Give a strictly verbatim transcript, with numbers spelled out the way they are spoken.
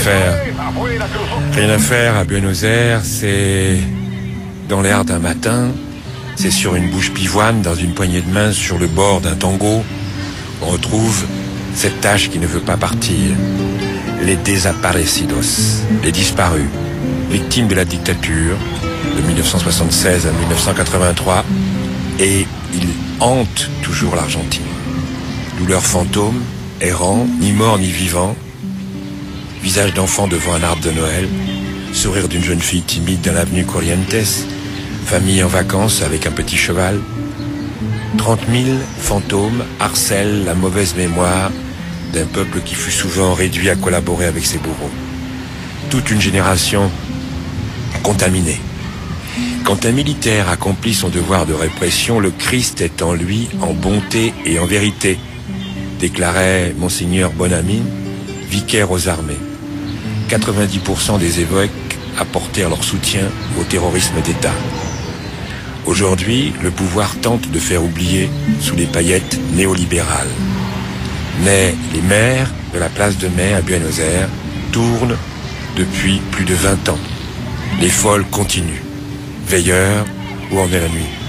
faire. Rien à faire à Buenos Aires, c'est dans l'air d'un matin, c'est sur une bouche pivoine, dans une poignée de main, sur le bord d'un tango, on retrouve cette tâche qui ne veut pas partir. Les desaparecidos, les disparus, victimes de la dictature de mille neuf cent soixante-seize à mille neuf cent quatre-vingt-trois, et ils hantent toujours l'Argentine. Douleur fantôme, errant, ni mort ni vivant, visage d'enfant devant un arbre de Noël, sourire d'une jeune fille timide dans l'avenue Corrientes, famille en vacances avec un petit cheval. Trente mille fantômes harcèlent la mauvaise mémoire d'un peuple qui fut souvent réduit à collaborer avec ses bourreaux. Toute une génération contaminée. Quand un militaire accomplit son devoir de répression, le Christ est en lui, en bonté et en vérité, déclarait Monseigneur Bonamine, vicaire aux armées. quatre-vingt-dix pour cent des évêques apportèrent leur soutien au terrorisme d'État. Aujourd'hui, le pouvoir tente de faire oublier sous les paillettes néolibérales. Mais les maires de la place de Mai à Buenos Aires tournent depuis plus de vingt ans. Les folles continuent, veilleurs ou en la nuit.